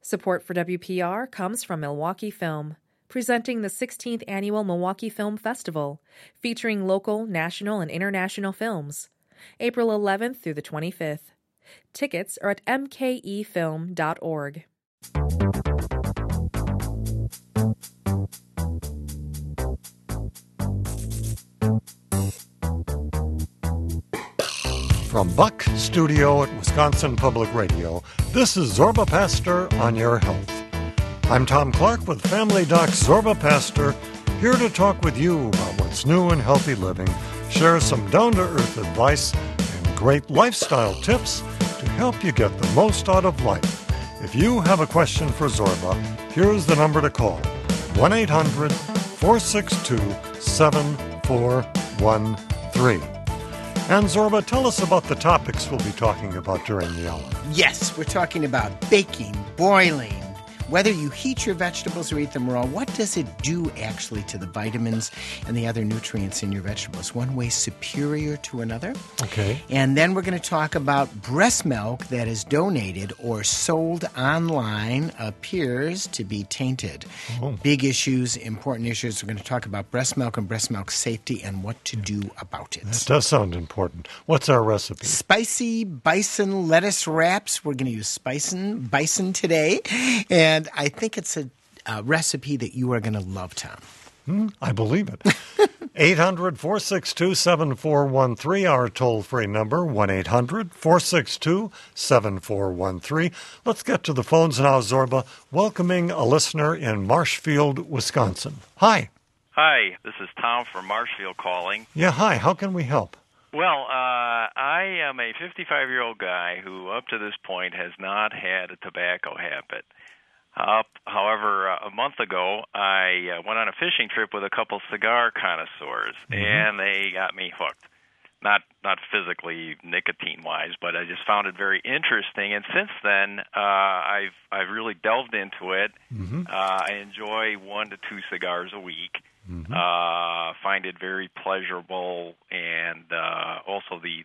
Support for WPR comes from Milwaukee Film, presenting the 16th Annual Milwaukee Film Festival, featuring local, national, and international films, April 11th through the 25th. Tickets are at mkefilm.org. From Buck Studio at Wisconsin Public Radio, this is Zorba Pastor on Your Health. I'm Tom Clark with Family Doc Zorba Pastor, here to talk with you about what's new in healthy living, share some down-to-earth advice, and great lifestyle tips to help you get the most out of life. If you have a question for Zorba, here's the number to call, 1-800-462-7413. And Zorba, tell us about the topics we'll be talking about during the hour. Yes, we're talking about baking, boiling. Whether you heat your vegetables or eat them raw, what does it do actually to the vitamins and the other nutrients in your vegetables? One way superior to another. Okay. And then we're going to talk about breast milk that is donated or sold online appears to be tainted. Oh. Big issues, important issues. We're going to talk about breast milk and breast milk safety and what to do about it. That does sound important. What's our recipe? Spicy bison lettuce wraps. We're going to use bison today. And I think it's a recipe that you are going to love, Tom. I believe it. 800-462-7413, our toll-free number, 1-800-462-7413. Let's get to the phones now, Zorba, welcoming a listener in Marshfield, Wisconsin. Hi. Hi, this is Tom from Marshfield calling. Yeah, hi. How can we help? Well, I am a 55-year-old guy who, up to this point, has not had a tobacco habit. However, a month ago, I went on a fishing trip with a couple cigar connoisseurs, and they got me hooked. Not physically, nicotine-wise, but I just found it very interesting. And since then, I've really delved into it. I enjoy 1 to 2 cigars a week. Find it very pleasurable, and also the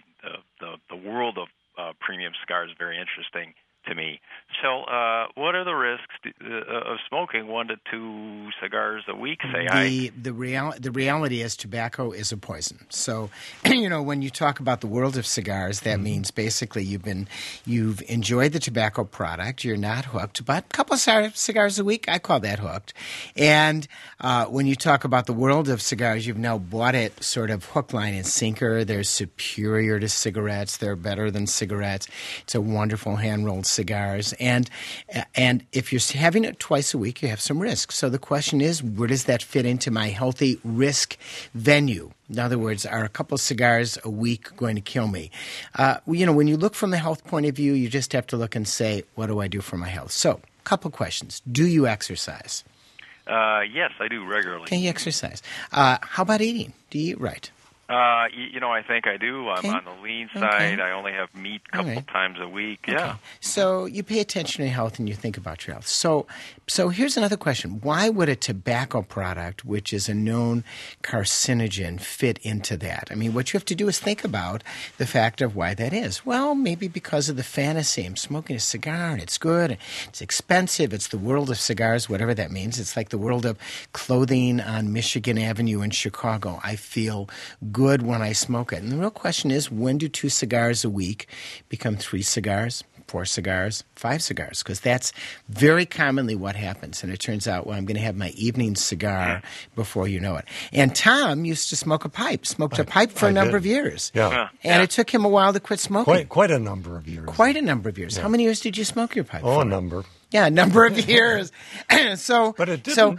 world of premium cigars is very interesting to me. So, what are the risks of smoking 1 to 2 cigars a week? The reality is tobacco is a poison. So, when you talk about the world of cigars, that means basically you've enjoyed the tobacco product. You're not hooked, but a couple of cigars a week, I call that hooked. And when you talk about the world of cigars, you've now bought it sort of hook, line, and sinker. They're superior to cigarettes. They're better than cigarettes. It's a wonderful hand-rolled cigars, and if you're having it twice a week, you have some risk. So the question is, where does that fit into my healthy risk venue? In other words, are a couple of cigars a week going to kill me? When you look from the health point of view, you just have to look and say, what do I do for my health? So, a couple questions. Do you exercise? Yes, I do regularly. Okay, you exercise. How about eating? Do you eat right? I think I do. I'm on the lean side. I only have meat a couple times a week. Okay. Yeah. So you pay attention to your health and you think about your health. So here's another question. Why would a tobacco product, which is a known carcinogen, fit into that? I mean, what you have to do is think about the fact of why that is. Well, maybe because of the fantasy. I'm smoking a cigar and it's good. It's expensive. It's the world of cigars, whatever that means. It's like the world of clothing on Michigan Avenue in Chicago. I feel good when I smoke it. And the real question is, when do 2 cigars a week become 3 cigars, 4 cigars, 5 cigars? Because that's very commonly what happens. And it turns out, well, I'm going to have my evening cigar before you know it. And Tom used to smoke a pipe for a number of years. Yeah. And it took him a while to quit smoking. Quite a number of years. Quite a number of years. Yeah. How many years did you smoke your pipe for? A number. Yeah, a number of years. But it didn't.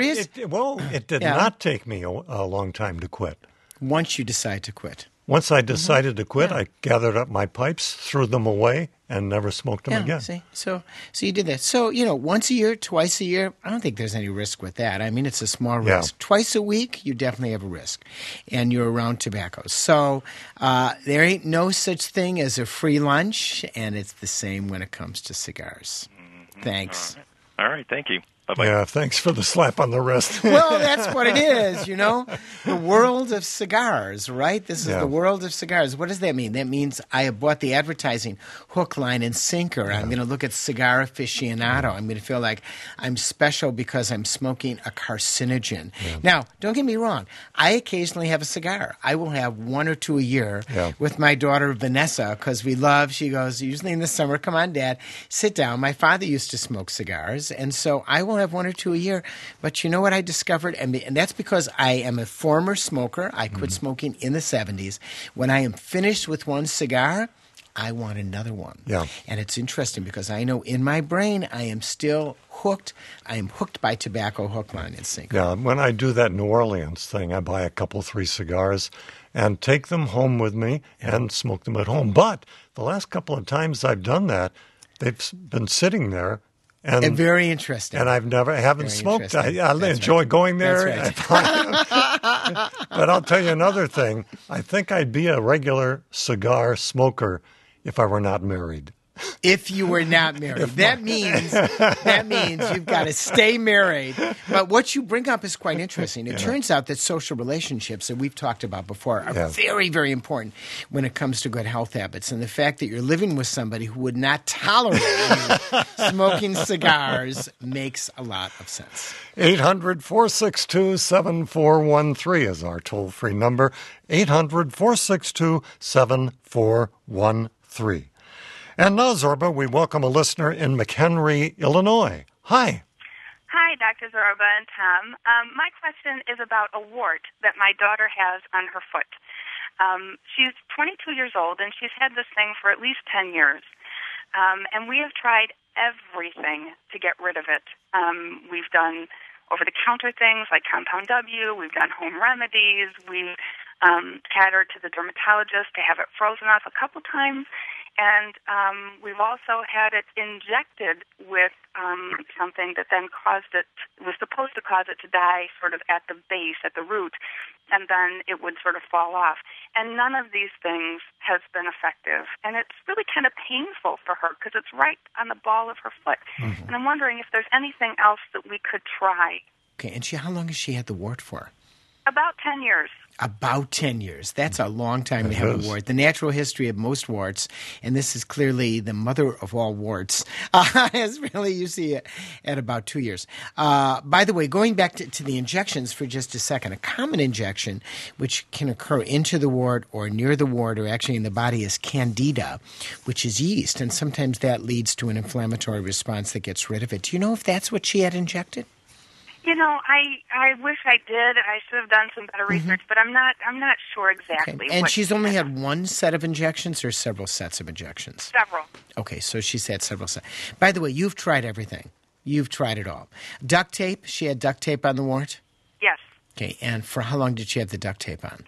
It did not take me a long time to quit. Once you decide to quit. Once I decided to quit, I gathered up my pipes, threw them away, and never smoked them again. See? So you did that. So, once a year, twice a year, I don't think there's any risk with that. I mean, it's a small risk. Twice a week, you definitely have a risk. And you're around tobacco. So there ain't no such thing as a free lunch, and it's the same when it comes to cigars. Thanks. All right. Thank you. Bye-bye. Yeah, thanks for the slap on the wrist. Well, that's what it is, you know? The world of cigars, right? This is Yeah. the world of cigars. What does that mean? That means I have bought the advertising hook, line, and sinker. I'm going to look at Cigar Aficionado. I'm going to feel like I'm special because I'm smoking a carcinogen. Now, don't get me wrong. I occasionally have a cigar. I will have one or two a year with my daughter Vanessa because she goes, usually in the summer, come on, Dad, sit down. My father used to smoke cigars, and so I will have one or two a year. But you know what I discovered? And that's because I am a former smoker. I quit smoking in the 70s. When I am finished with one cigar, I want another one. Yeah. And it's interesting because I know in my brain I am still hooked. I am hooked by tobacco, hook, line, and sinker. Yeah, when I do that New Orleans thing, I buy a couple, 3 cigars and take them home with me and smoke them at home. But the last couple of times I've done that, they've been sitting there. And very interesting. And haven't Very smoked. interesting. I That's enjoy right. going there. That's right. But I'll tell you another thing. I think I'd be a regular cigar smoker if I were not married. If you were not married. That means you've got to stay married. But what you bring up is quite interesting. It turns out that social relationships that we've talked about before are very, very important when it comes to good health habits. And the fact that you're living with somebody who would not tolerate you smoking cigars makes a lot of sense. 800-462-7413 is our toll-free number. 800-462-7413. And now, Zorba, we welcome a listener in McHenry, Illinois. Hi. Hi, Dr. Zorba and Tom. My question is about a wart that my daughter has on her foot. She's 22 years old, and she's had this thing for at least 10 years. And we have tried everything to get rid of it. We've done over-the-counter things like Compound W. We've done home remedies. We've had her to the dermatologist to have it frozen off a couple times. And we've also had it injected with something that then was supposed to cause it to die sort of at the base, at the root, and then it would sort of fall off. And none of these things has been effective. And it's really kind of painful for her because it's right on the ball of her foot. Mm-hmm. And I'm wondering if there's anything else that we could try. Okay, and how long has she had the wart for? About 10 years. About 10 years. That's a long time to have a wart. The natural history of most warts, and this is clearly the mother of all warts, is really you see it at about 2 years. By the way, going back to the injections for just a second, a common injection which can occur into the wart or near the wart or actually in the body is candida, which is yeast, and sometimes that leads to an inflammatory response that gets rid of it. Do you know if that's what she had injected? You know, I wish I did. I should have done some better research, but I'm not sure exactly. Okay. And she's only had one set of injections or several sets of injections? Several. Okay, so she's had several sets. By the way, you've tried everything. You've tried it all. Duct tape, she had duct tape on the wart? Yes. Okay, and for how long did she have the duct tape on?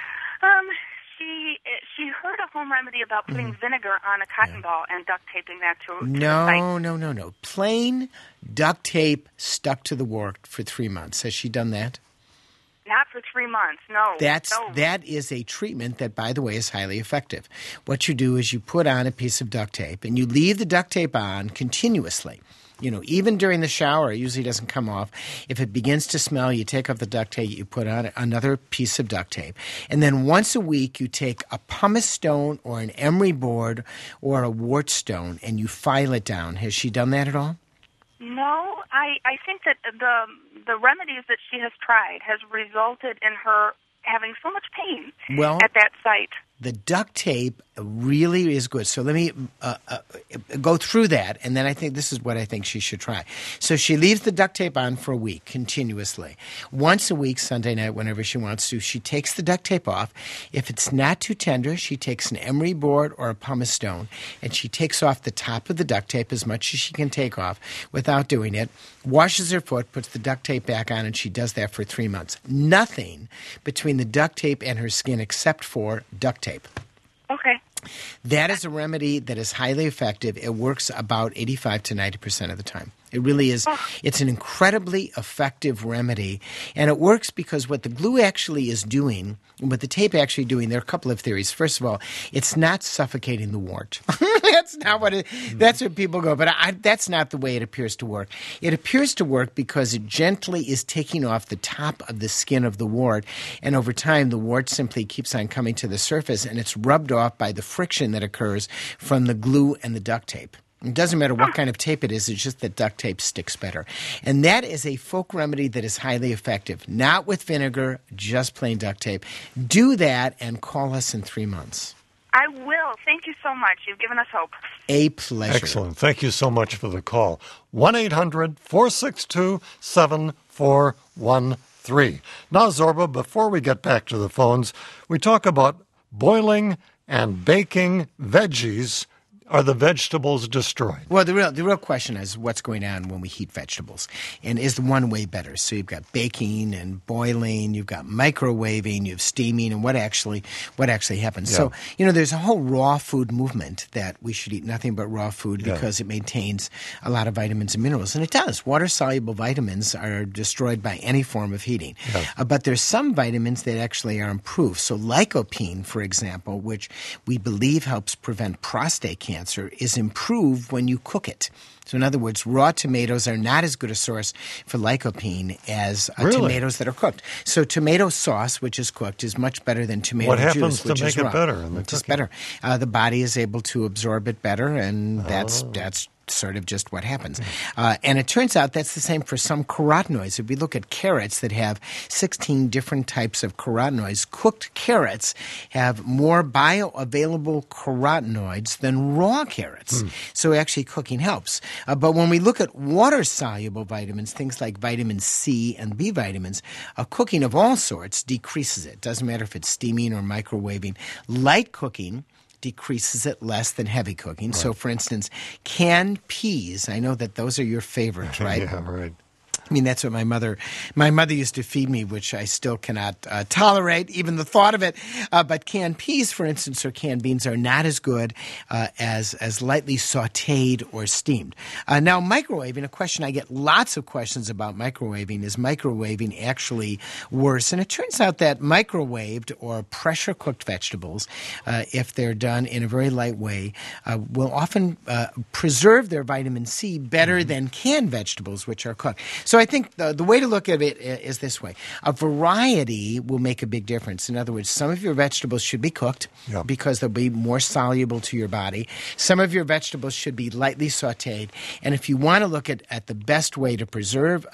She heard a home remedy about putting vinegar on a cotton ball and duct taping that to the site. No. Plain duct tape stuck to the wart for 3 months. Has she done that? Not for 3 months, no. That is a treatment that, by the way, is highly effective. What you do is you put on a piece of duct tape, and you leave the duct tape on continuously. You know, even during the shower, it usually doesn't come off. If it begins to smell, you take off the duct tape, you put on another piece of duct tape. And then once a week, you take a pumice stone or an emery board or a wart stone, and you file it down. Has she done that at all? No, I think that the remedies that she has tried has resulted in her having so much pain at that site. The duct tape really is good. So let me go through that, and then I think this is what I think she should try. So she leaves the duct tape on for a week continuously. Once a week, Sunday night, whenever she wants to, she takes the duct tape off. If it's not too tender, she takes an emery board or a pumice stone, and she takes off the top of the duct tape as much as she can take off without doing it, washes her foot, puts the duct tape back on, and she does that for 3 months. Nothing between the duct tape and her skin except for duct tape. Okay. That is a remedy that is highly effective. It works about 85 to 90% of the time. It really is. It's an incredibly effective remedy, and it works because what the glue actually is doing, and what the tape actually doing, there are a couple of theories. First of all, it's not suffocating the wart. That's not what that's what people go, but that's not the way it appears to work. It appears to work because it gently is taking off the top of the skin of the wart, and over time the wart simply keeps on coming to the surface, and it's rubbed off by the friction that occurs from the glue and the duct tape. It doesn't matter what kind of tape it is, it's just that duct tape sticks better. And that is a folk remedy that is highly effective. Not with vinegar, just plain duct tape. Do that and call us in 3 months. I will. Thank you so much. You've given us hope. A pleasure. Excellent. Thank you so much for the call. 1-800-462-7413. Now, Zorba, before we get back to the phones, we talk about boiling and baking veggies. Are the vegetables destroyed? Well, the real question is what's going on when we heat vegetables, and is the one way better? So you've got baking and boiling, you've got microwaving, you have steaming, and what actually happens. Yeah. So there's a whole raw food movement that we should eat nothing but raw food because it maintains a lot of vitamins and minerals, and it does. Water soluble vitamins are destroyed by any form of heating, but there's some vitamins that actually are improved. So lycopene, for example, which we believe helps prevent prostate cancer, is improved when you cook it. So in other words, raw tomatoes are not as good a source for lycopene as tomatoes that are cooked. So tomato sauce, which is cooked, is much better than tomato juice, which is raw. What happens to make it better in the cooking? It's better. The body is able to absorb it better, and that's sort of just what happens. And it turns out that's the same for some carotenoids. If we look at carrots that have 16 different types of carotenoids, cooked carrots have more bioavailable carotenoids than raw carrots. So actually cooking helps. But when we look at water-soluble vitamins, things like vitamin C and B vitamins, cooking of all sorts decreases it. Doesn't matter if it's steaming or microwaving. Light cooking decreases it less than heavy cooking. Right. So, for instance, canned peas, I know that those are your favorites, right? Yeah, right. I mean, that's what my mother used to feed me, which I still cannot tolerate, even the thought of it. But canned peas, for instance, or canned beans are not as good as lightly sautéed or steamed. Now, microwaving, a question I get lots of questions about microwaving, is microwaving actually worse? And it turns out that microwaved or pressure-cooked vegetables, if they're done in a very light way, will often preserve their vitamin C better than canned vegetables, which are cooked. So I think the way to look at it is this way. A variety will make a big difference. In other words, some of your vegetables should be cooked because they'll be more soluble to your body. Some of your vegetables should be lightly sautéed. And if you want to look at the best way to preserve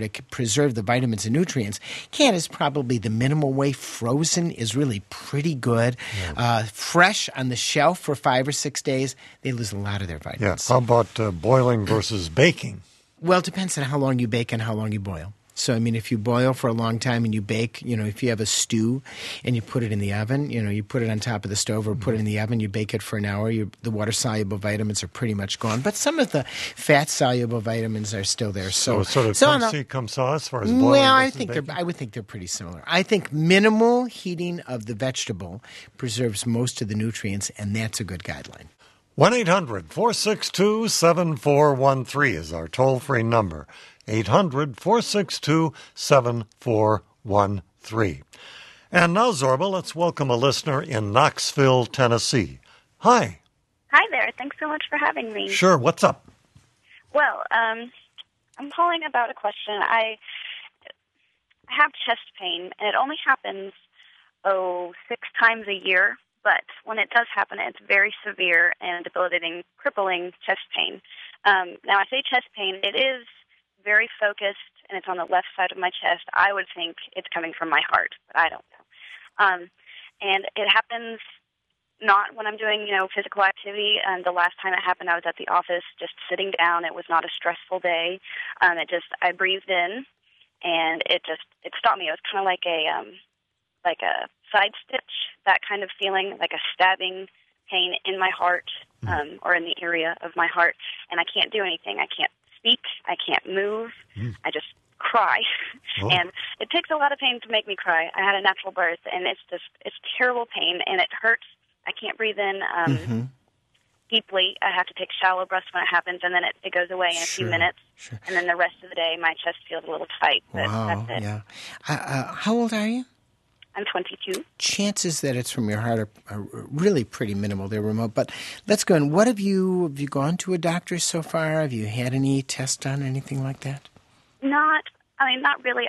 the vitamins and nutrients, canned is probably the minimal way. Frozen is really pretty good. Yeah. Fresh on the shelf for 5 or 6 days, they lose a lot of their vitamins. Yeah. How about boiling versus baking? Well, it depends on how long you bake and how long you boil. So, I mean, if you boil for a long time and you bake, if you have a stew and you put it in the oven, you put it on top of the stove or put it in the oven, you bake it for an hour, the water-soluble vitamins are pretty much gone. But some of the fat-soluble vitamins are still there. So it's sort of come see, come saw as far as boiling Well, I would think they're pretty similar. I think minimal heating of the vegetable preserves most of the nutrients, and that's a good guideline. 1-800-462-7413 is our toll-free number. 800-462-7413. And now, Zorba, let's welcome a listener in Knoxville, Tennessee. Hi. Hi there. Thanks so much for having me. Sure. What's up? Well, I'm calling about a question. I have chest pain, and it only happens, 6 times a year. But when it does happen, it's very severe and debilitating, crippling chest pain. Now, I say chest pain. It is very focused, and it's on the left side of my chest. I would think it's coming from my heart, but I don't know. And it happens not when I'm doing, physical activity. The last time it happened, I was at the office just sitting down. It was not a stressful day. I breathed in, and it stopped me. It was kind of like a side stitch, that kind of feeling, like a stabbing pain in my heart or in the area of my heart, and I can't do anything. I can't speak. I can't move. I just cry. And it takes a lot of pain to make me cry. I had a natural birth, and it's terrible pain, and it hurts I can't breathe in deeply. I have to take shallow breaths when it happens, and then it goes away in a few minutes. Sure. And then the rest of the day, my chest feels a little tight. But Wow, that's it. yeah. How old are you? I'm 22. Chances that it's from your heart are really pretty minimal. They're remote. But let's go on. Have you gone to a doctor so far? Have you had any tests done, anything like that? Not really.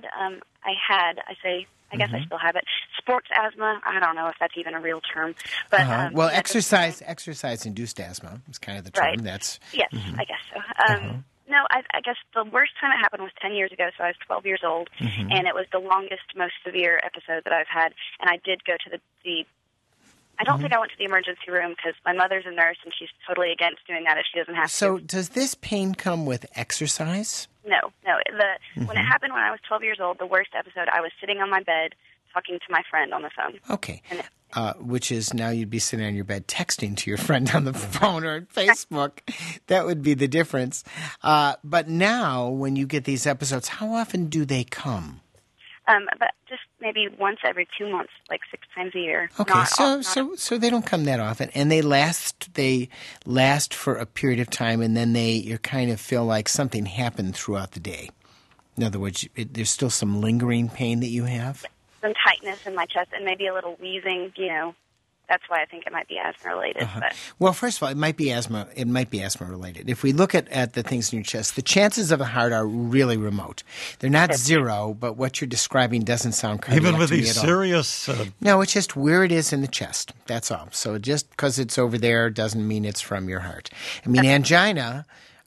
I guess I still have it. Sports asthma. I don't know if that's even a real term. But exercise-induced asthma is kind of the term. Right. That's yes, I guess so. No, I guess the worst time it happened was 10 years ago, so I was 12 years old, and it was the longest, most severe episode that I've had. And I did go to the I don't think I went to the emergency room because my mother's a nurse, and she's totally against doing that if she doesn't have to. So does this pain come with exercise? No. When it happened when I was 12 years old, the worst episode, I was sitting on my bed talking to my friend on the phone. Okay. Which is now you'd be sitting on your bed texting to your friend on the phone or Facebook. That would be the difference. But now when you get these episodes, how often do they come? But just maybe once every 2 months, like 6 times a year. Okay, so they don't come that often, and they last for a period of time, and then you kind of feel like something happened throughout the day. In other words, there's still some lingering pain that you have. Some tightness in my chest, and maybe a little wheezing. That's why I think it might be asthma related. But. Well, first of all, it might be asthma. It might be asthma related. If we look at the things in your chest, the chances of a heart are really remote. They're not zero, but what you're describing doesn't sound cardiac even with to me these at all. serious. No, it's just where it is in the chest. That's all. So just because it's over there doesn't mean it's from your heart. I mean, angina.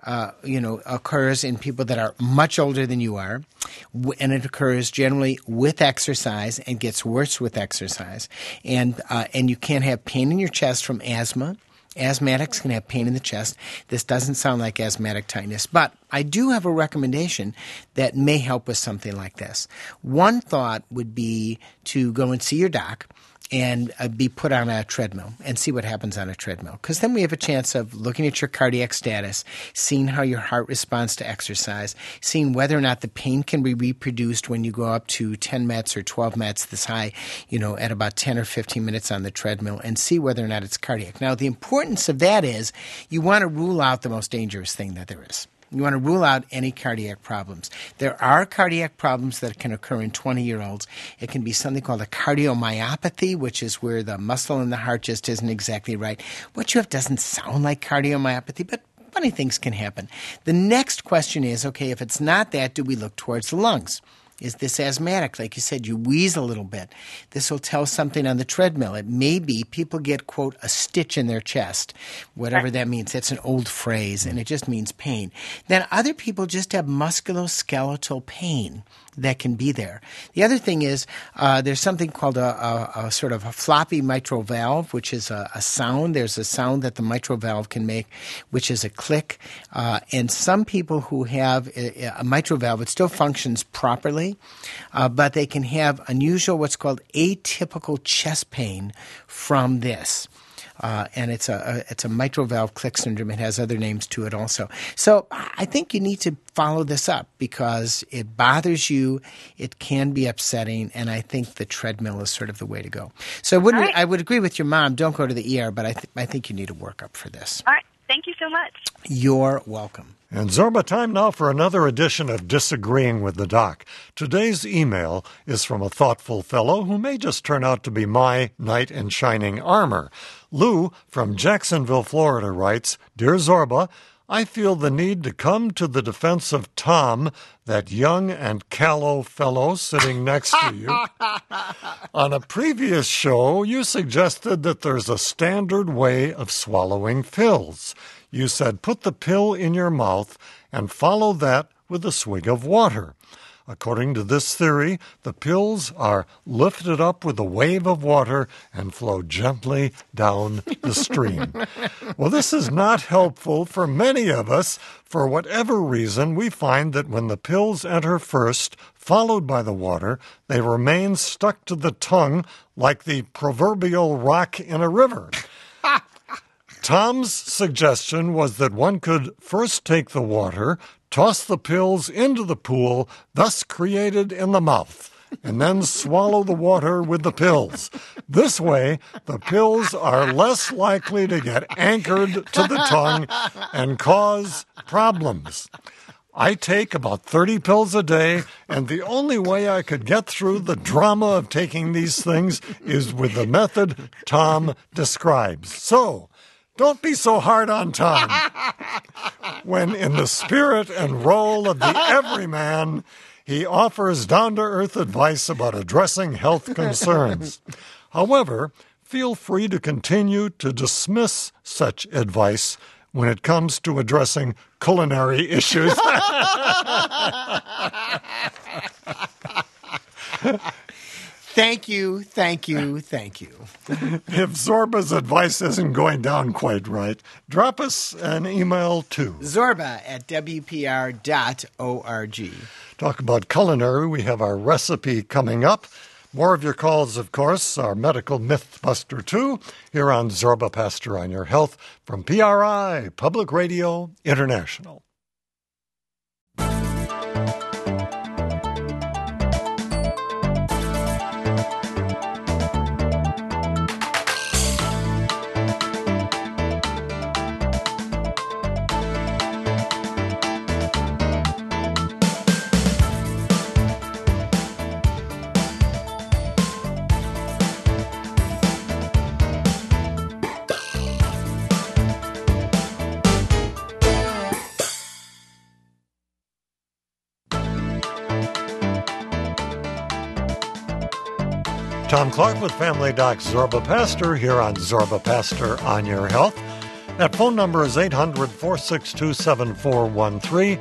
Occurs in people that are much older than you are, and it occurs generally with exercise and gets worse with exercise. And you can have pain in your chest from asthma. Asthmatics can have pain in the chest. This doesn't sound like asthmatic tightness, but I do have a recommendation that may help with something like this. One thought would be to go and see your doc and be put on a treadmill and see what happens on a treadmill. Because then we have a chance of looking at your cardiac status, seeing how your heart responds to exercise, seeing whether or not the pain can be reproduced when you go up to 10 METs or 12 METs this high, at about 10 or 15 minutes on the treadmill, and see whether or not it's cardiac. Now, the importance of that is you want to rule out the most dangerous thing that there is. You want to rule out any cardiac problems. There are cardiac problems that can occur in 20-year-olds. It can be something called a cardiomyopathy, which is where the muscle in the heart just isn't exactly right. What you have doesn't sound like cardiomyopathy, but funny things can happen. The next question is, okay, if it's not that, do we look towards the lungs? Is this asthmatic? Like you said, you wheeze a little bit. This will tell something on the treadmill. It may be people get, quote, a stitch in their chest, whatever that means. That's an old phrase, and it just means pain. Then other people just have musculoskeletal pain that can be there. The other thing is there's something called a sort of a floppy mitral valve, which is a sound. There's a sound that the mitral valve can make, which is a click. And some people who have a mitral valve, it still functions properly, but they can have unusual what's called atypical chest pain from this. And it's a mitral valve click syndrome. It has other names to it also. So I think you need to follow this up because it bothers you. It can be upsetting, and I think the treadmill is sort of the way to go. So I would agree with your mom. Don't go to the ER, but I think you need a workup for this. All right. Thank you so much. You're welcome. And Zorba, time now for another edition of Disagreeing with the Doc. Today's email is from a thoughtful fellow who may just turn out to be my knight in shining armor. Lou from Jacksonville, Florida writes, Dear Zorba, I feel the need to come to the defense of Tom, that young and callow fellow sitting next to you. On a previous show, you suggested that there's a standard way of swallowing pills. You said put the pill in your mouth and follow that with a swig of water. According to this theory, the pills are lifted up with a wave of water and flow gently down the stream. Well, this is not helpful for many of us. For whatever reason, we find that when the pills enter first, followed by the water, they remain stuck to the tongue like the proverbial rock in a river. Tom's suggestion was that one could first take the water, toss the pills into the pool, thus created in the mouth, and then swallow the water with the pills. This way, the pills are less likely to get anchored to the tongue and cause problems. I take about 30 pills a day, and the only way I could get through the drama of taking these things is with the method Tom describes. So, don't be so hard on Tom. When in the spirit and role of the everyman, he offers down-to-earth advice about addressing health concerns. However, feel free to continue to dismiss such advice when it comes to addressing culinary issues. Thank you. If Zorba's advice isn't going down quite right, drop us an email to zorba@wpr.org. Talk about culinary. We have our recipe coming up. More of your calls, of course, our Medical Mythbuster 2, here on Zorba Pastor on Your Health from PRI, Public Radio International. Tom Clark with Family Doc Zorba Pastor here on Zorba Pastor on Your Health. That phone number is 800-462-7413,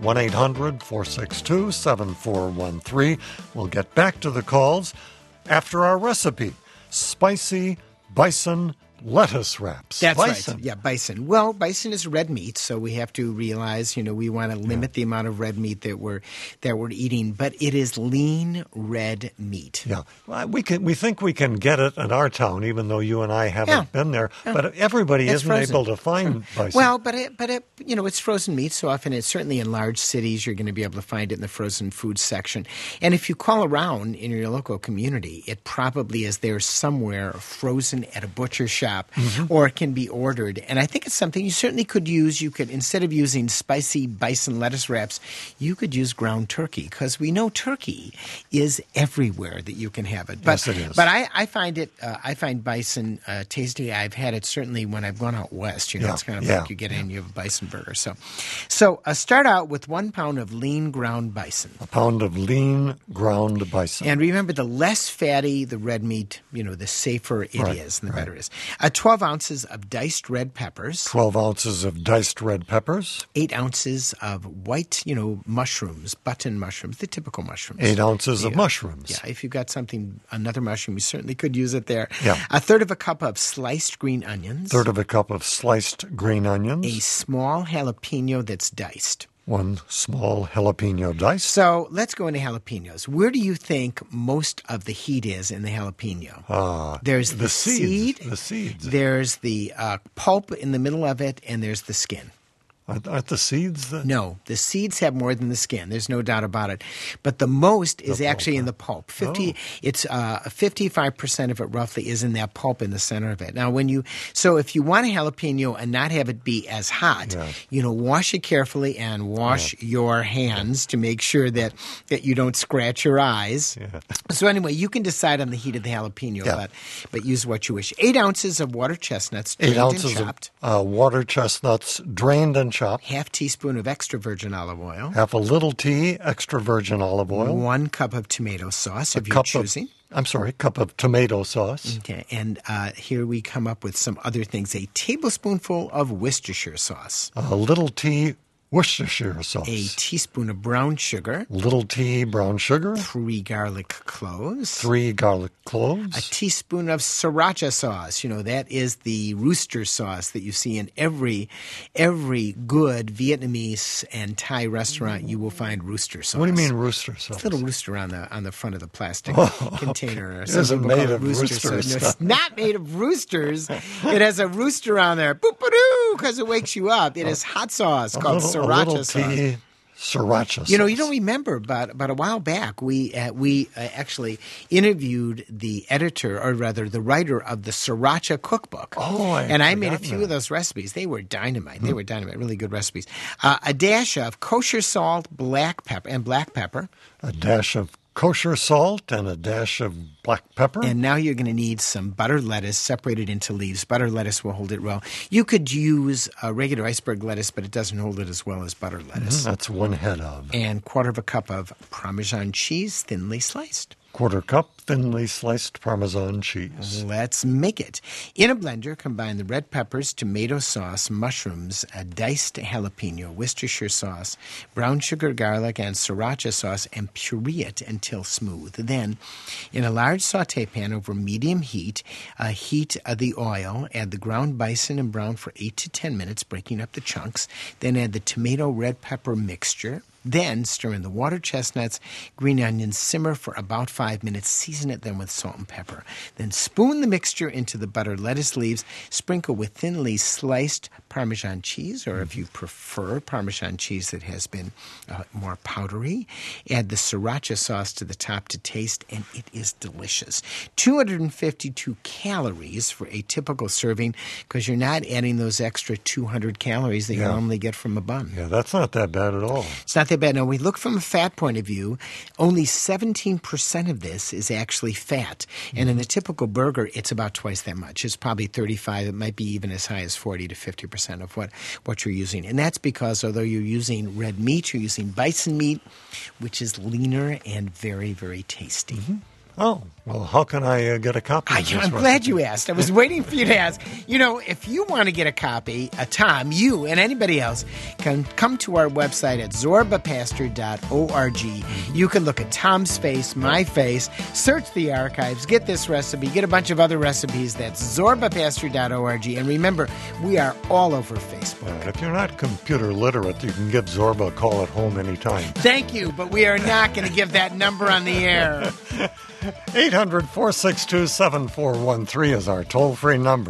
1-800-462-7413. We'll get back to the calls after our recipe, spicy bison lettuce wraps. That's bison. right. Yeah, bison. Well, bison is red meat, so we have to realize, we want to limit the amount of red meat that we're eating. But it is lean red meat. Yeah, we think we can get it in our town, even though you and I haven't been there. But everybody isn't able to find bison. Well, but it's frozen meat, so often it's certainly in large cities you're going to be able to find it in the frozen food section. And if you call around in your local community, it probably is there somewhere frozen at a butcher shop. Or it can be ordered. And I think it's something you certainly could use. You could, instead of using spicy bison lettuce wraps, you could use ground turkey, because we know turkey is everywhere that you can have it. But, yes, it is. But I find bison tasty. I've had it certainly when I've gone out west. It's kind of like you get in, you have a bison burger. So start out with 1 pound of lean ground bison. A pound of lean ground bison. And remember, the less fatty the red meat, the safer it is and the better it is. 12 ounces of diced red peppers. 12 ounces of diced red peppers. 8 ounces of white, mushrooms, button mushrooms, the typical mushrooms. 8 ounces of mushrooms. Yeah, if you've got another mushroom, you certainly could use it there. Yeah. 1/3 of a cup of sliced green onions. 1/3 of a cup of sliced green onions. A small jalapeno that's diced. 1 small jalapeno diced. So let's go into jalapenos. Where do you think most of the heat is in the jalapeno? There's the seed. The seeds. There's the pulp in the middle of it, and there's the skin. Aren't the seeds? No, the seeds have more than the skin. There's no doubt about it. But the most is actually in the pulp. 55% of it roughly is in that pulp in the center of it. Now, if you want a jalapeno and not have it be as hot, wash it carefully and wash your hands to make sure that you don't scratch your eyes. Yeah. So anyway, you can decide on the heat of the jalapeno, but use what you wish. 8 ounces of water chestnuts drained and chopped. 8 ounces of water chestnuts drained and chopped. Half teaspoon of extra virgin olive oil. Half a little tea extra virgin olive oil. 1 cup of tomato sauce if you're choosing. Cup of tomato sauce. Okay, and here we come up with some other things. A tablespoonful of Worcestershire sauce. A little tea Worcestershire sauce. A teaspoon of brown sugar. Little tea brown sugar. 3 garlic cloves. 3 garlic cloves. A teaspoon of sriracha sauce. That is the rooster sauce that you see in every good Vietnamese and Thai restaurant. You will find rooster sauce. What do you mean rooster sauce? It's a little rooster on the front of the plastic container. It isn't made of roosters. No, it's not made of roosters. It has a rooster on there. Boop-a-doo, because it wakes you up. It is hot sauce called sriracha sauce. Sriracha sauce. You know, you don't remember, but about a while back, we actually interviewed the editor, or rather the writer of the Sriracha cookbook. Oh, and I made a few of those recipes. They were dynamite. They were dynamite, really good recipes. A dash of kosher salt, black pepper. A dash of kosher salt and a dash of black pepper. And now you're going to need some butter lettuce separated into leaves. Butter lettuce will hold it well. You could use a regular iceberg lettuce, but it doesn't hold it as well as butter lettuce. That's 1 head of. And 1/4 cup of Parmesan cheese, thinly sliced. 1/4 cup thinly sliced Parmesan cheese. Let's make it. In a blender, combine the red peppers, tomato sauce, mushrooms, a diced jalapeno, Worcestershire sauce, brown sugar, garlic, and sriracha sauce, and puree it until smooth. Then, in a large sauté pan over medium heat, heat the oil, add the ground bison and brown for 8 to 10 minutes, breaking up the chunks. Then add the tomato red pepper mixture. Then stir in the water chestnuts, green onions, simmer for about 5 minutes, season it then with salt and pepper. Then spoon the mixture into the butter lettuce leaves, sprinkle with thinly sliced Parmesan cheese, or if you prefer Parmesan cheese that has been more powdery. Add the sriracha sauce to the top to taste, and it is delicious. 252 calories for a typical serving, because you're not adding those extra 200 calories that you normally get from a bun. Yeah, that's not that bad at all. It's not that bad. Now, we look from a fat point of view, only 17% of this is actually fat. And in the typical burger, it's about twice that much. It's probably 35. It might be even as high as 40 to 50% of what you're using. And that's because although you're using red meat, you're using bison meat, which is leaner and very, very tasty. Oh, well, how can I get a copy of this I'm glad you asked. I was waiting for you to ask. You know, if you want to get a copy, Tom, you and anybody else can come to our website at zorbapastor.org. You can look at Tom's face, my face, search the archives, get this recipe, get a bunch of other recipes. That's zorbapastor.org. And remember, we are all over Facebook. If you're not computer literate, you can give Zorba a call at home anytime. Thank you, but we are not going to give that number on the air. 800-462-7413 is our toll-free number.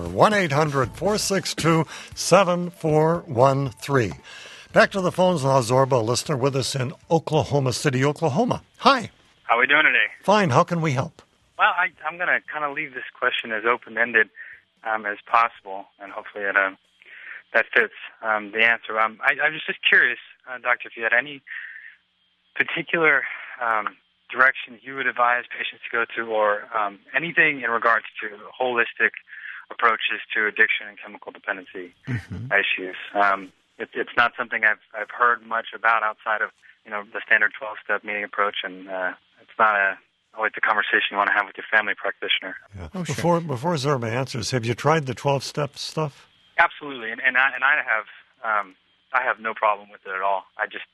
1-800-462-7413. Back to the phones now, Zorba, a listener with us in Oklahoma City, Oklahoma. Hi. How are we doing today? Fine. How can we help? Well, I'm going to kind of leave this question as open-ended as possible, and hopefully that fits the answer. I was just curious, Doctor, if you had any particular direction you would advise patients to go to, or anything in regards to holistic approaches to addiction and chemical dependency issues. It's not something I've heard much about outside of the standard 12-step meeting approach, and it's not always the conversation you want to have with your family practitioner. Yeah. Before Zorba answers, have you tried the 12-step stuff? Absolutely, and I have no problem with it at all. I just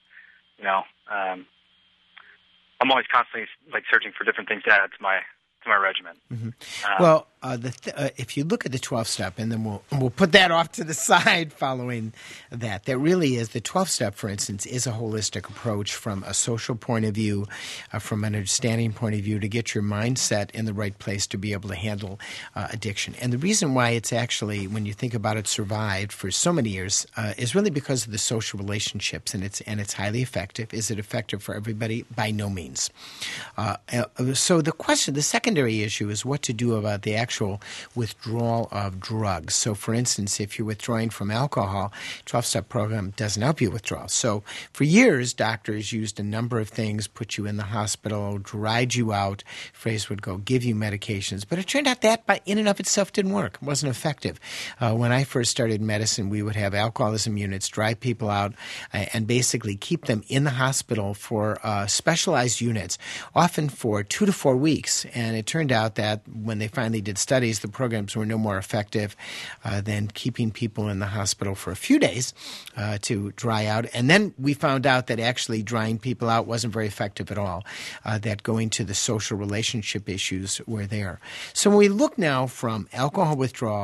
I'm always constantly searching for different things to add to my regimen. Well, if you look at the 12-step, and then we'll put that off to the side following that. That really is the 12-step, for instance, is a holistic approach from a social point of view, from an understanding point of view, to get your mindset in the right place to be able to handle addiction. And the reason why it's actually, when you think about it, survived for so many years is really because of the social relationships, and it's highly effective. Is it effective for everybody? By no means. So the secondary issue is what to do about the actual withdrawal of drugs. So, for instance, if you're withdrawing from alcohol, 12-step program doesn't help you withdraw. So, for years, doctors used a number of things, put you in the hospital, dried you out. Phrase would go, give you medications. But it turned out that in and of itself didn't work. It wasn't effective. When I first started medicine, we would have alcoholism units, dry people out, and basically keep them in the hospital for specialized units, often for 2 to 4 weeks. And it turned out that when they finally did studies, the programs were no more effective than keeping people in the hospital for a few days to dry out. And then we found out that actually drying people out wasn't very effective at all, that going to the social relationship issues were there. So when we look now from alcohol withdrawal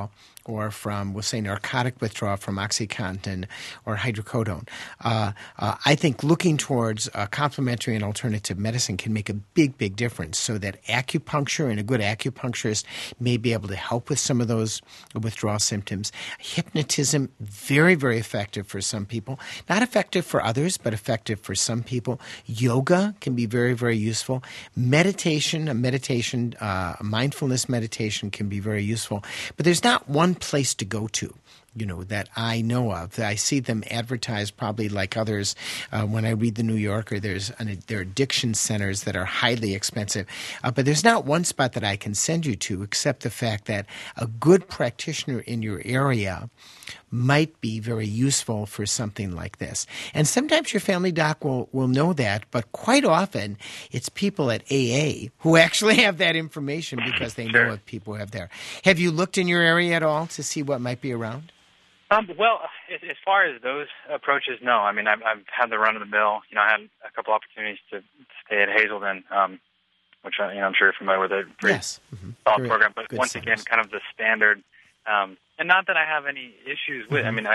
or from, we'll say, narcotic withdrawal from OxyContin or hydrocodone. I think looking towards complementary and alternative medicine can make a big, big difference, so that acupuncture and a good acupuncturist may be able to help with some of those withdrawal symptoms. Hypnotism, very, very effective for some people. Not effective for others, but effective for some people. Yoga can be very, very useful. Meditation, mindfulness meditation can be very useful. But there's not one place to go to, that I know of. I see them advertised probably like others when I read the New Yorker. There are addiction centers that are highly expensive. But there's not one spot that I can send you to, except the fact that a good practitioner in your area might be very useful for something like this. And sometimes your family doc will know that, but quite often it's people at AA who actually have that information because they know of people who have there. Have you looked in your area at all to see what might be around? Well, as far as those approaches, no. I mean, I've had the run of the mill. I had a couple opportunities to stay at Hazelden, which I'm sure you're familiar with it. Yes. Solid program, but once centers. Again, kind of the standard. And not that I have any issues with. I mean,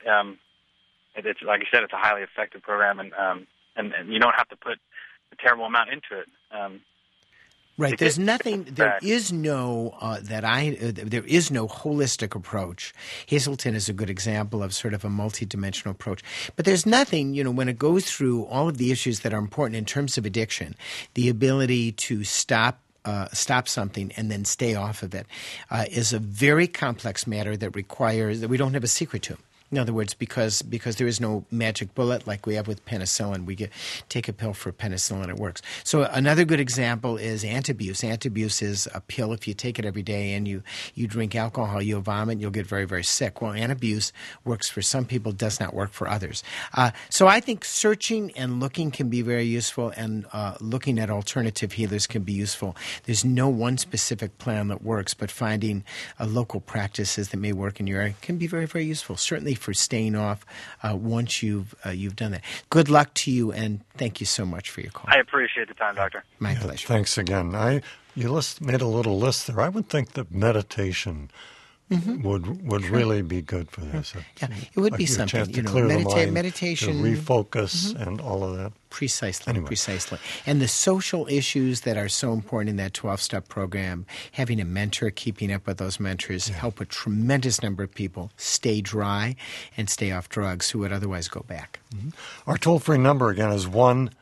it's like you said, it's a highly effective program, and you don't have to put a terrible amount into it. Right. There's nothing. There is no there is no holistic approach. Hazelden is a good example of sort of a multidimensional approach. But there's nothing. When it goes through all of the issues that are important in terms of addiction, the ability to stop something and then stay off of it is a very complex matter that requires that we don't have a secret to. In other words, because there is no magic bullet like we have with penicillin. We take a pill for penicillin, it works. So another good example is Antabuse. Antabuse is a pill. If you take it every day and you drink alcohol, you'll vomit, you'll get very, very sick. Well, Antabuse works for some people, does not work for others. So I think searching and looking can be very useful, and looking at alternative healers can be useful. There's no one specific plan that works, but finding local practices that may work in your area can be very, very useful. Certainly for staying off once you've done that. Good luck to you, and thank you so much for your call. I appreciate the time, Doctor. My pleasure. Thanks again. You made a little list there. I would think that meditation would really be good for this. Yeah, it would be something. To clear the mind, meditation, to refocus, and all of that. Precisely. And the social issues that are so important in that 12-step program, having a mentor, keeping up with those mentors, help a tremendous number of people stay dry and stay off drugs who would otherwise go back. Our toll-free number again is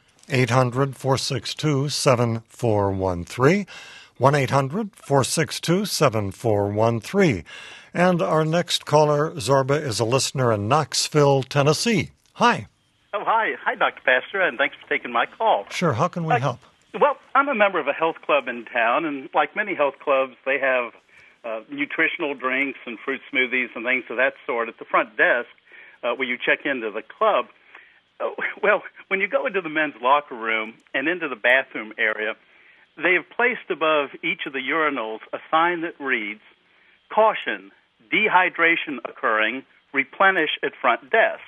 1-800-462-7413. 1-800-462-7413. And our next caller, Zorba, is a listener in Knoxville, Tennessee. Hi. Oh, hi. Hi, Dr. Pastor, and thanks for taking my call. Sure. How can we help? Well, I'm a member of a health club in town, and like many health clubs, they have nutritional drinks and fruit smoothies and things of that sort at the front desk where you check into the club. Well, when you go into the men's locker room and into the bathroom area, they have placed above each of the urinals a sign that reads, "Caution, dehydration occurring, replenish at front desk."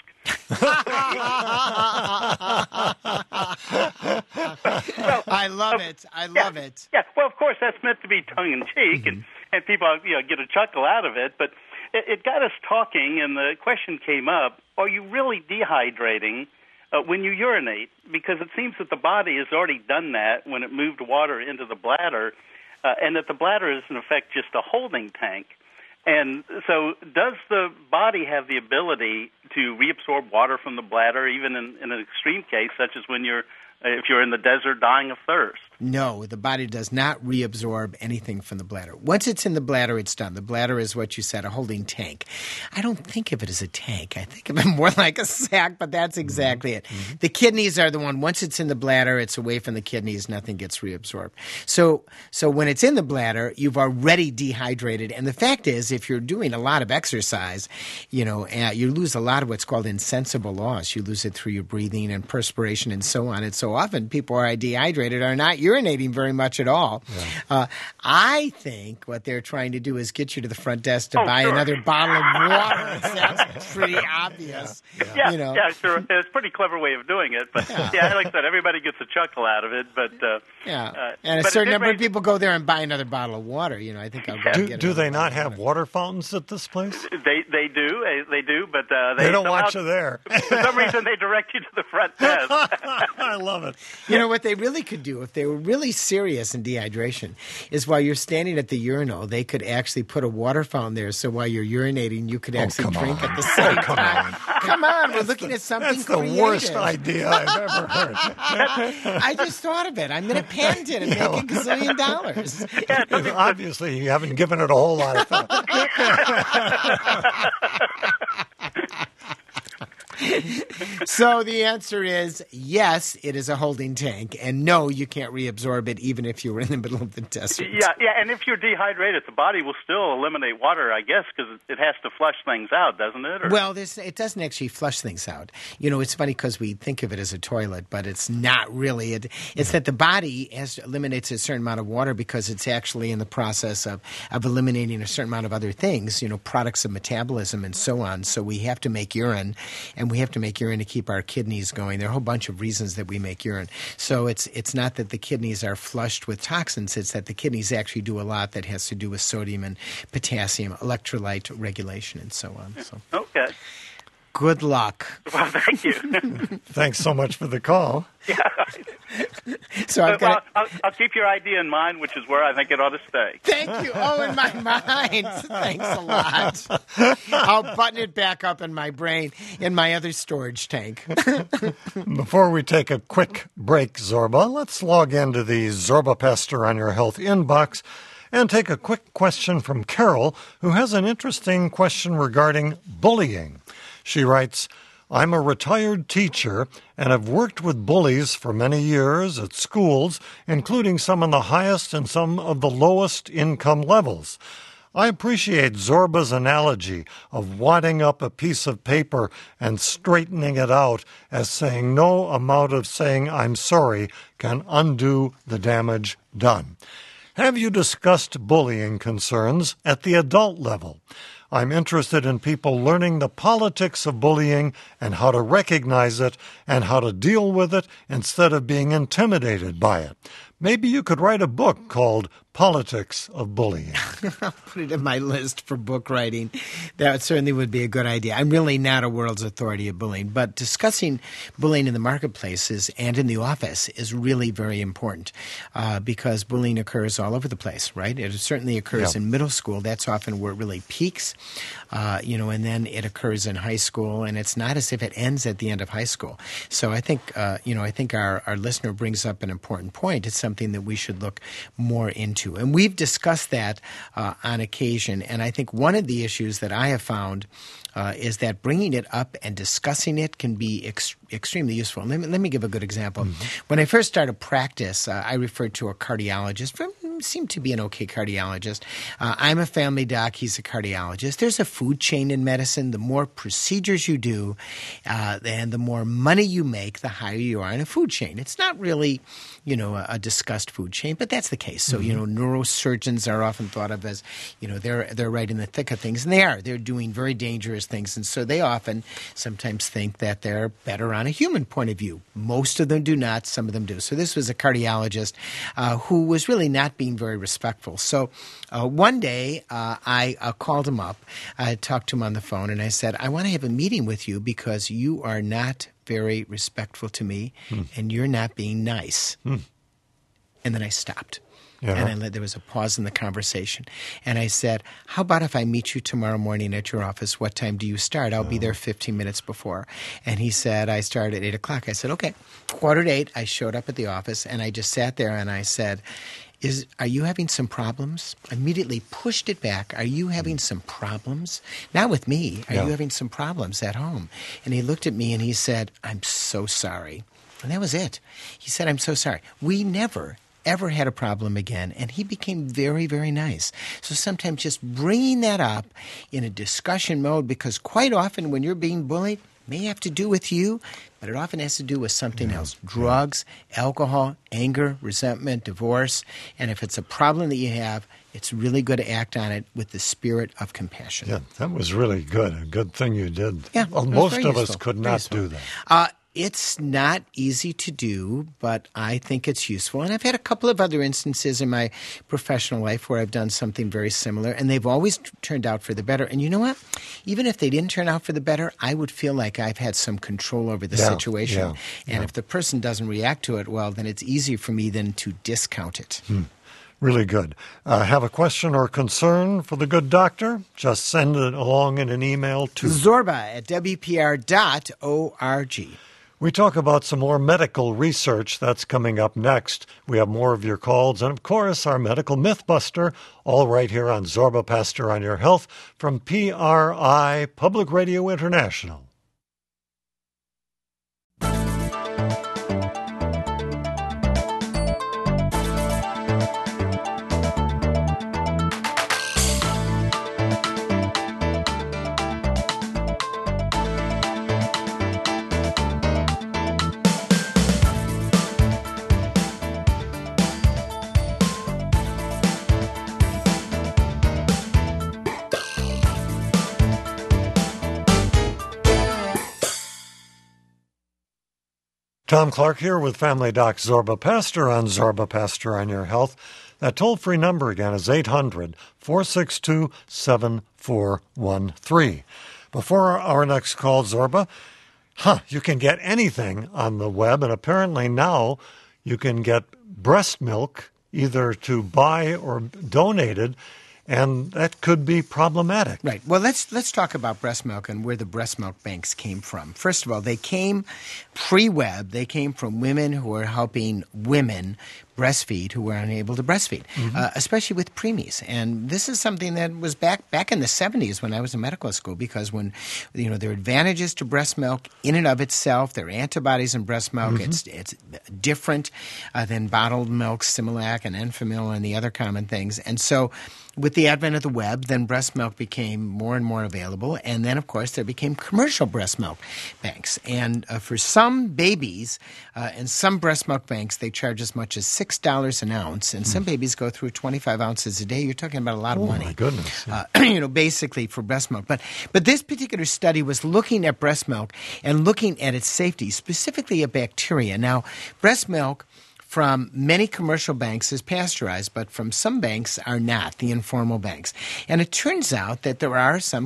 I love it. Yeah, well, of course, that's meant to be tongue-in-cheek, and people get a chuckle out of it, but it got us talking, and the question came up, are you really dehydrating when you urinate? Because it seems that the body has already done that when it moved water into the bladder, and that the bladder is, in effect, just a holding tank. And so does the body have the ability to reabsorb water from the bladder, even in an extreme case, such as when if you're in the desert dying of thirst? No, the body does not reabsorb anything from the bladder. Once it's in the bladder, it's done. The bladder is what you said, a holding tank. I don't think of it as a tank. I think of it more like a sack, but that's exactly it. The kidneys are the one. Once it's in the bladder, it's away from the kidneys. Nothing gets reabsorbed. So when it's in the bladder, you've already dehydrated. And the fact is, if you're doing a lot of exercise, you lose a lot of what's called insensible loss. You lose it through your breathing and perspiration and so on. And so often people who are dehydrated are not urinating very much at all. Yeah. I think what they're trying to do is get you to the front desk to buy another bottle of water. It's pretty obvious. Yeah, You know. yeah, sure. It's a pretty clever way of doing it, but yeah, like I said, everybody gets a chuckle out of it. But and a but certain number of people go there and buy another bottle of water. You know, I think I'll go and get Do another they not bottle of have water fountains at this place? They do, but They don't somehow- want you there. For some reason, they direct you to the front desk. I love it. You know what they really could do if they were really serious in dehydration is while you're standing at the urinal, they could actually put a water fountain there. So while you're urinating, you could actually come drink on. at the same Come time. on. Come on, we're looking at something That's the creative. worst idea I've ever heard. I just thought of it. I'm going to patent it and make $1 gazillion. Obviously, you haven't given it a whole lot of thought. So the answer is yes, it is a holding tank, and no, you can't reabsorb it even if you were in the middle of the desert. Yeah, and if you're dehydrated, the body will still eliminate water, I guess, because it has to flush things out, doesn't it? Or? Well, it doesn't actually flush things out. You know, it's funny because we think of it as a toilet, but it's not really. It's that the body eliminates a certain amount of water because it's actually in the process of eliminating a certain amount of other things, you know, products of metabolism and so on. So we have to make urine, and we have to make urine to keep our kidneys going. There are a whole bunch of reasons that we make urine. So it's not that the kidneys are flushed with toxins. It's that the kidneys actually do a lot that has to do with sodium and potassium, electrolyte regulation, and so on. So. Okay. Good luck. Well, thank you. Thanks so much for the call. So I've got. I'll keep your idea in mind, which is where I think it ought to stay. Thank you. Oh, in my mind. Thanks a lot. I'll button it back up in my brain in my other storage tank. Before we take a quick break, Zorba, let's log into the Zorba Pastor on Your Health inbox and take a quick question from Carol, who has an interesting question regarding bullying. She writes, I'm a retired teacher and have worked with bullies for many years at schools, including some in the highest and some of the lowest income levels. I appreciate Zorba's analogy of wadding up a piece of paper and straightening it out as saying no amount of saying I'm sorry can undo the damage done. Have you discussed bullying concerns at the adult level? I'm interested in people learning the politics of bullying and how to recognize it and how to deal with it instead of being intimidated by it. Maybe you could write a book called Politics of Bullying. I'll put it in my list for book writing. That certainly would be a good idea. I'm really not a world's authority of bullying, but discussing bullying in the marketplaces and in the office is really very important because bullying occurs all over the place, right? It certainly occurs in middle school. That's often where it really peaks, and then it occurs in high school, and it's not as if it ends at the end of high school. So I think, our listener brings up an important point. It's something that we should look more into. And we've discussed that on occasion. And I think one of the issues that I have found is that bringing it up and discussing it can be extremely useful. Let me give a good example. Mm-hmm. When I first started practice, I referred to a cardiologist. Seemed to be an okay cardiologist. I'm a family doc. He's a cardiologist. There's a food chain in medicine. The more procedures you do and the more money you make, the higher you are in a food chain. It's not really, a discussed food chain, but that's the case. So, neurosurgeons are often thought of as, they're right in the thick of things. And they are. They're doing very dangerous things. And so they often sometimes think that they're better on a human point of view. Most of them do not. Some of them do. So this was a cardiologist who was really not being very respectful. So one day I called him up. I talked to him on the phone, and I said, I want to have a meeting with you because you are not very respectful to me, and you're not being nice. And then I stopped. Yeah. And there was a pause in the conversation. And I said, how about if I meet you tomorrow morning at your office? What time do you start? I'll be there 15 minutes before. And he said, I start at 8 o'clock. I said, okay. 7:45, I showed up at the office, and I just sat there, and I said, are you having some problems? Immediately pushed it back. Are you having some problems? Not with me. Are you having some problems at home? And he looked at me, and he said, I'm so sorry. And that was it. He said, I'm so sorry. We never ever had a problem again, and he became very, very nice. So sometimes just bringing that up in a discussion mode, because quite often when you're being bullied, may have to do with you, but it often has to do with something else. Drugs, alcohol, anger, resentment, divorce. And if it's a problem that you have, it's really good to act on it with the spirit of compassion. Yeah, that was really good. A good thing you did. Yeah, well, most of us could not do that. It's not easy to do, but I think it's useful. And I've had a couple of other instances in my professional life where I've done something very similar, and they've always turned out for the better. And you know what? Even if they didn't turn out for the better, I would feel like I've had some control over the situation. And if the person doesn't react to it well, then it's easier for me then to discount it. Really good. Have a question or concern for the good doctor? Just send it along in an email to zorba@wpr.org. We talk about some more medical research that's coming up next. We have more of your calls and, of course, our medical mythbuster, all right here on Zorba Pastor on Your Health from PRI, Public Radio International. Tom Clark here with Family Doc Zorba Pastor on Zorba Pastor on Your Health. That toll-free number again is 800-462-7413. Before our next call, Zorba, you can get anything on the web, and apparently now you can get breast milk either to buy or donated, and that could be problematic. Right. Well, let's talk about breast milk and where the breast milk banks came from. First of all, they came pre-web. They came from women who were helping women breastfeed who were unable to breastfeed, especially with preemies. And this is something that was back in the 70s when I was in medical school, because when, there are advantages to breast milk in and of itself. There are antibodies in breast milk. It's different than bottled milk, Similac and Enfamil and the other common things. And so with the advent of the web, then breast milk became more and more available. And then, of course, there became commercial breast milk banks. And for some babies and some breast milk banks, they charge as much as $6 an ounce. And some babies go through 25 ounces a day. You're talking about a lot of money. Oh, my goodness. Basically for breast milk. But this particular study was looking at breast milk and looking at its safety, specifically a bacteria. Now, breast milk from many commercial banks is pasteurized, but from some banks are not, the informal banks. And it turns out that there are some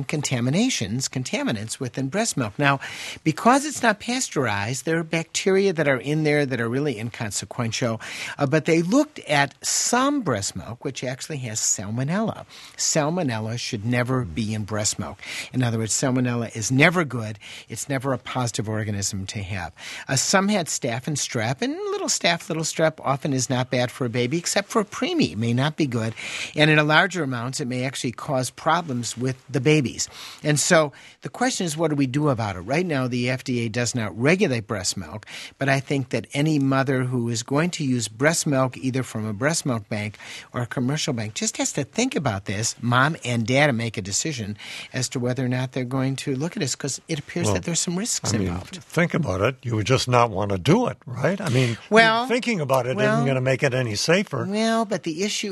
contaminants within breast milk. Now, because it's not pasteurized, there are bacteria that are in there that are really inconsequential. But they looked at some breast milk, which actually has salmonella. Salmonella should never be in breast milk. In other words, salmonella is never good. It's never a positive organism to have. Some had staph and strep, and little staph, little strep often is not bad for a baby, except for a preemie. It may not be good. And in a larger amounts, it may actually cause problems with the babies. And so the question is, what do we do about it? Right now, the FDA does not regulate breast milk, but I think that any mother who is going to use breast milk, either from a breast milk bank or a commercial bank, just has to think about this, mom and dad, and make a decision as to whether or not they're going to look at this, because it appears that there's some risks involved. Think about it. You would just not want to do it, right? I mean, thinking about it isn't going to make it any safer. Well, but the issue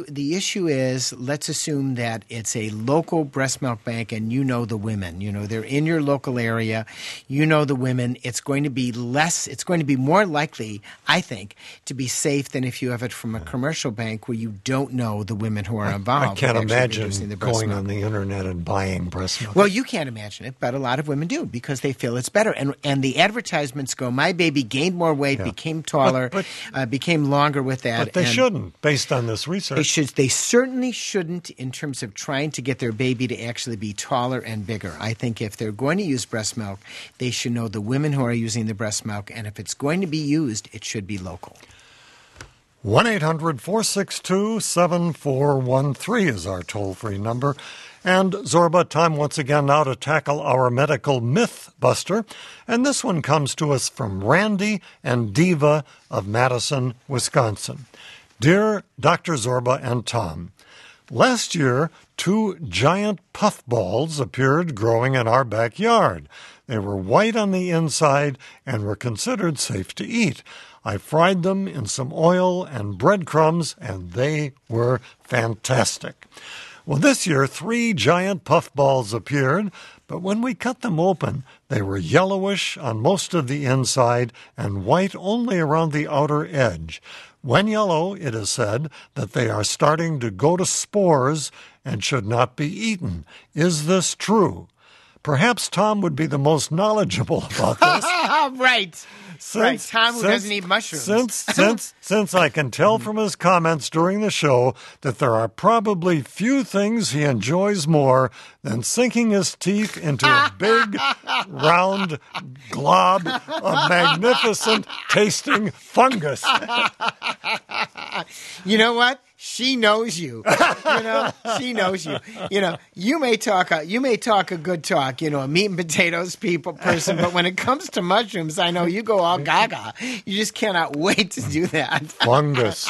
is, let's assume that it's a local breast milk bank and you know the women. They're in your local area. You know the women. It's going to be more likely, I think, to be safe than if you have it from a commercial bank where you don't know the women who are involved. I can't imagine going on the internet and buying breast milk. Well, you can't imagine it, but a lot of women do, because they feel it's better. And the advertisements go, my baby gained more weight, became taller, became longer with that. But they shouldn't, based on this research. They certainly shouldn't in terms of trying to get their baby to actually be taller and bigger. I think if they're going to use breast milk, they should know the women who are using the breast milk, and if it's going to be used, it should be local. 1-800-462-7413 is our toll-free number. And Zorba, time once again now to tackle our medical myth buster. And this one comes to us from Randy and Diva of Madison, Wisconsin. Dear Dr. Zorba and Tom, Last year, 2 giant puffballs appeared growing in our backyard. They were white on the inside and were considered safe to eat. I fried them in some oil and breadcrumbs, and they were fantastic. Well, this year, 3 giant puffballs appeared, but when we cut them open, they were yellowish on most of the inside and white only around the outer edge. When yellow, it is said that they are starting to go to spores and should not be eaten. Is this true? Perhaps Tom would be the most knowledgeable about this. Right. Right. Tom, who doesn't eat mushrooms. Since I can tell from his comments during the show that there are probably few things he enjoys more than sinking his teeth into a big, round glob of magnificent tasting fungus. You know what? She knows you. She knows you. You may talk a good talk, a meat and potatoes person, but when it comes to mushrooms, I know you go all gaga. You just cannot wait to do that. Fungus.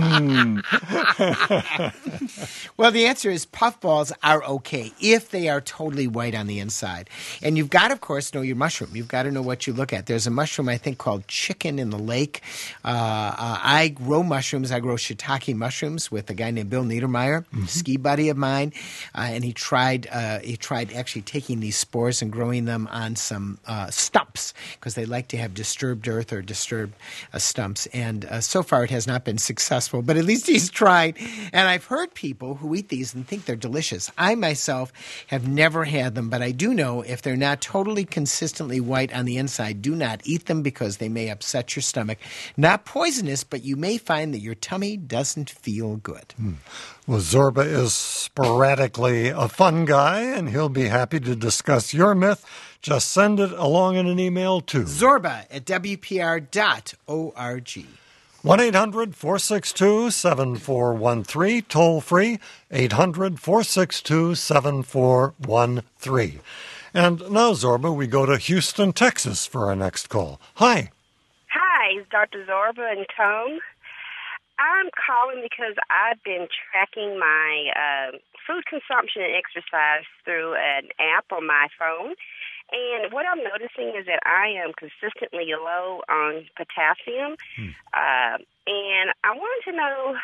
Well, the answer is puffballs are okay if they are totally white on the inside. And you've got to, of course, know your mushroom. You've got to know what you look at. There's a mushroom, I think, called chicken in the lake. I grow mushrooms. I grow shiitake mushrooms with a guy named Bill Niedermeyer, ski buddy of mine, and he tried actually taking these spores and growing them on some stumps because they like to have disturbed earth or disturbed stumps. And so far it has not been successful, but at least he's tried. And I've heard people who eat these and think they're delicious. I myself have never had them, but I do know if they're not totally consistently white on the inside, do not eat them because they may upset your stomach. Not poisonous, but you may find that your tummy doesn't feel good. Well, Zorba is sporadically a fun guy, and he'll be happy to discuss your myth. Just send it along in an email to zorba@wpr.org. 1-800-462-7413, toll free, 800-462-7413. And now, Zorba, we go to Houston, Texas for our next call. Hi. Hi, Dr. Zorba and Tom. I'm calling because I've been tracking my food consumption and exercise through an app on my phone. And what I'm noticing is that I am consistently low on potassium. And I wanted to know,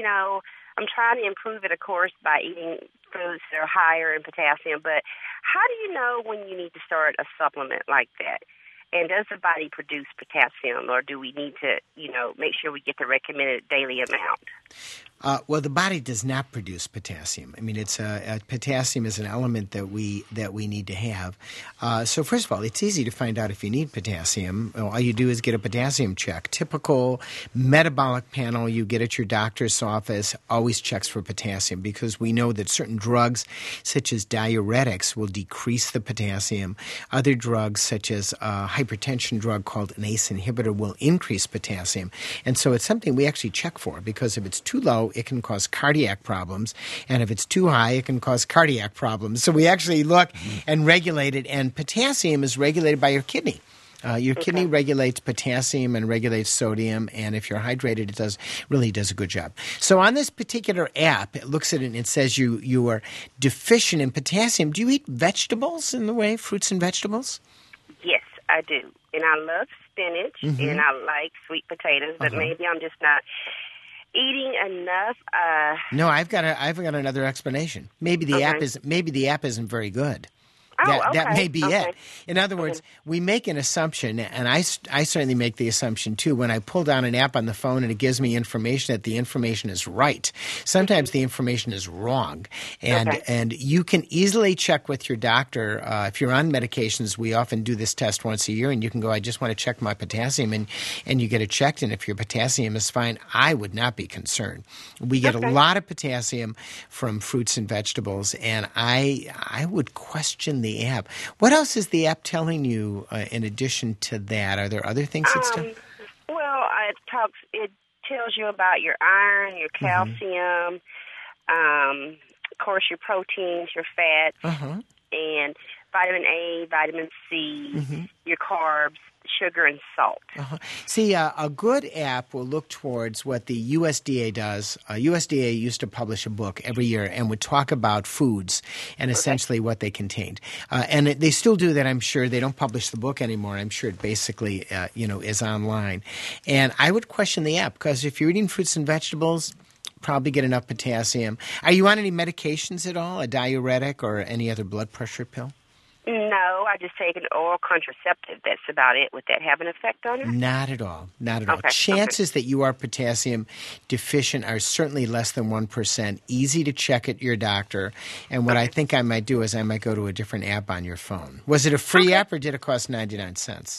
I'm trying to improve it, of course, by eating foods that are higher in potassium. But how do you know when you need to start a supplement like that? And does the body produce potassium, or do we need to, make sure we get the recommended daily amount? Well, the body does not produce potassium. I mean, it's potassium is an element that we need to have. So first of all, it's easy to find out if you need potassium. All you do is get a potassium check. Typical metabolic panel you get at your doctor's office always checks for potassium because we know that certain drugs, such as diuretics, will decrease the potassium. Other drugs, such as a hypertension drug called an ACE inhibitor, will increase potassium. And so it's something we actually check for because if it's too low, it can cause cardiac problems. And if it's too high, it can cause cardiac problems. So we actually look and regulate it. And potassium is regulated by your kidney. Your kidney regulates potassium and regulates sodium, and if you're hydrated, it really does a good job. So on this particular app, it looks at it and it says you are deficient in potassium. Do you eat vegetables in the way, fruits and vegetables? Yes, I do. And I love spinach, and I like sweet potatoes, but maybe I'm just not eating enough. No, I've got another explanation. Maybe the app isn't very good. That may be it. In other words, we make an assumption, and I certainly make the assumption too when I pull down an app on the phone and it gives me information that the information is right. Sometimes the information is wrong, and you can easily check with your doctor. If you're on medications, we often do this test once a year, and you can go, I just want to check my potassium, and you get it checked, and if your potassium is fine, I would not be concerned. We get a lot of potassium from fruits and vegetables, and I would question the app. What else is the app telling you in addition to that? Are there other things it's telling? Well, it tells you about your iron, your calcium, of course your proteins, your fats, and vitamin A, vitamin C, your carbs, sugar and salt. See, a good app will look towards what the USDA does. USDA used to publish a book every year and would talk about foods and essentially what they contained. And they still do that, I'm sure. They don't publish the book anymore. I'm sure it basically, is online. And I would question the app because if you're eating fruits and vegetables, probably get enough potassium. Are you on any medications at all, a diuretic or any other blood pressure pill? No, I just take an oral contraceptive. That's about it. Would that have an effect on it? Not at all. Not at all. Okay. Chances that you are potassium deficient are certainly less than 1%. Easy to check at your doctor. And what I think I might do is I might go to a different app on your phone. Was it a free app or did it cost 99 cents?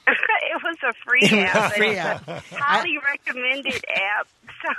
It was a free app. It's a highly recommended app.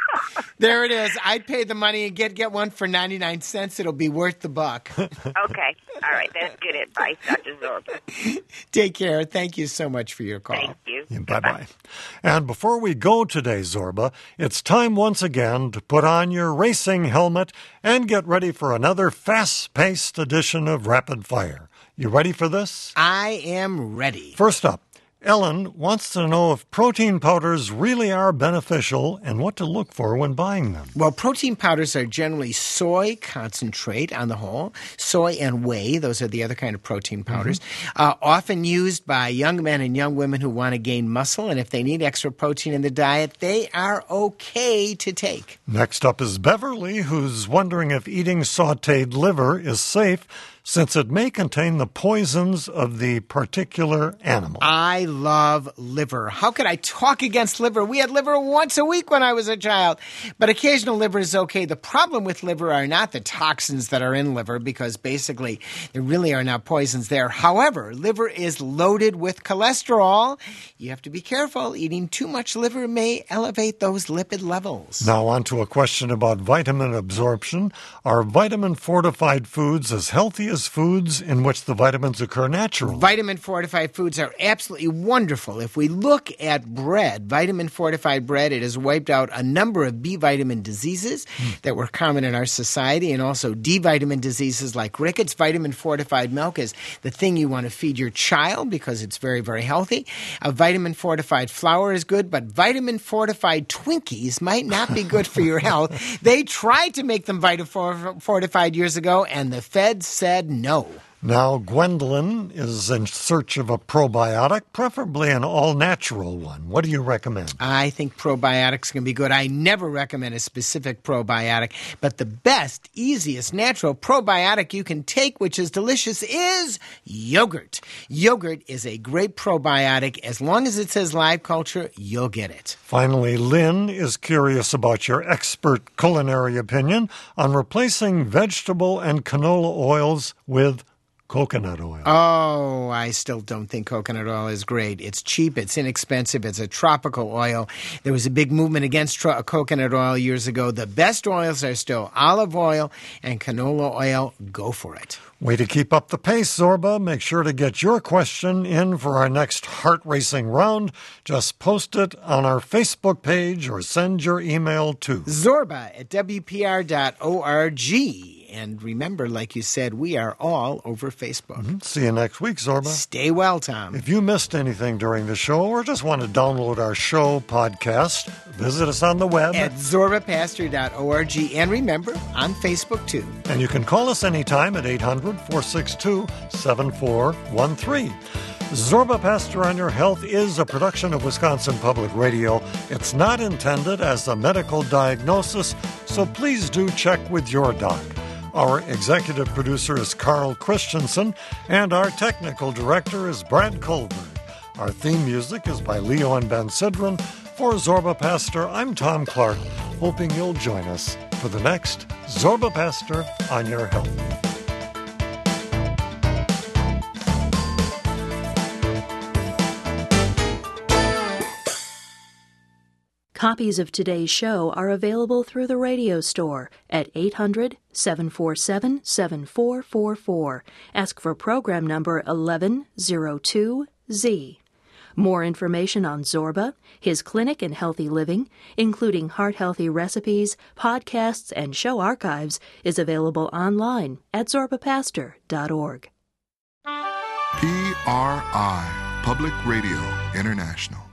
There it is. I'd pay the money and get one for 99 cents. It'll be worth the buck. Okay. All right. That's good advice, Dr. Zorba. Take care. Thank you so much for your call. Thank you. Bye-bye. And before we go today, Zorba, it's time once again to put on your racing helmet and get ready for another fast-paced edition of Rapid Fire. You ready for this? I am ready. First up, Ellen wants to know if protein powders really are beneficial and what to look for when buying them. Well, protein powders are generally soy concentrate on the whole. Soy and whey, those are the other kind of protein powders, often used by young men and young women who want to gain muscle. And if they need extra protein in the diet, they are okay to take. Next up is Beverly, who's wondering if eating sautéed liver is safe, since it may contain the poisons of the particular animal. I love liver. How could I talk against liver? We had liver once a week when I was a child. But occasional liver is okay. The problem with liver are not the toxins that are in liver, because basically there really are not poisons there. However, liver is loaded with cholesterol. You have to be careful. Eating too much liver may elevate those lipid levels. Now on to a question about vitamin absorption. Are vitamin-fortified foods as healthy as foods in which the vitamins occur naturally? Vitamin-fortified foods are absolutely wonderful. If we look at bread, vitamin-fortified bread, it has wiped out a number of B vitamin diseases that were common in our society, and also D vitamin diseases like rickets. Vitamin-fortified milk is the thing you want to feed your child because it's very, very healthy. A vitamin-fortified flour is good, but vitamin-fortified Twinkies might not be good for your health. They tried to make them vitamin-fortified years ago, and the feds said no. Now, Gwendolyn is in search of a probiotic, preferably an all-natural one. What do you recommend? I think probiotics can be good. I never recommend a specific probiotic, but the best, easiest, natural probiotic you can take, which is delicious, is yogurt. Yogurt is a great probiotic. As long as it says live culture, you'll get it. Finally, Lynn is curious about your expert culinary opinion on replacing vegetable and canola oils with coconut oil. Oh, I still don't think coconut oil is great. It's cheap, it's inexpensive, it's a tropical oil. There was a big movement against coconut oil years ago. The best oils are still olive oil and canola oil. Go for it. Way to keep up the pace, Zorba. Make sure to get your question in for our next heart racing round. Just post it on our Facebook page or send your email to zorba@wpr.org. And remember, like you said, we are all over Facebook. See you next week, Zorba. Stay well, Tom. If you missed anything during the show or just want to download our show podcast, visit us on the web at zorbapastor.org. And remember, on Facebook, too. And you can call us anytime at 800-462-7413. Zorba Pastor on Your Health is a production of Wisconsin Public Radio. It's not intended as a medical diagnosis, so please do check with your doc. Our executive producer is Carl Christensen, and our technical director is Brad Colbert. Our theme music is by Leo and Ben Sidran. For Zorba Pastor, I'm Tom Clark, hoping you'll join us for the next Zorba Pastor on Your Health. Copies of today's show are available through the radio store at 800-747-7444. Ask for program number 1102Z. More information on Zorba, his clinic and healthy living, including heart-healthy recipes, podcasts, and show archives, is available online at zorbapastor.org. PRI, Public Radio International.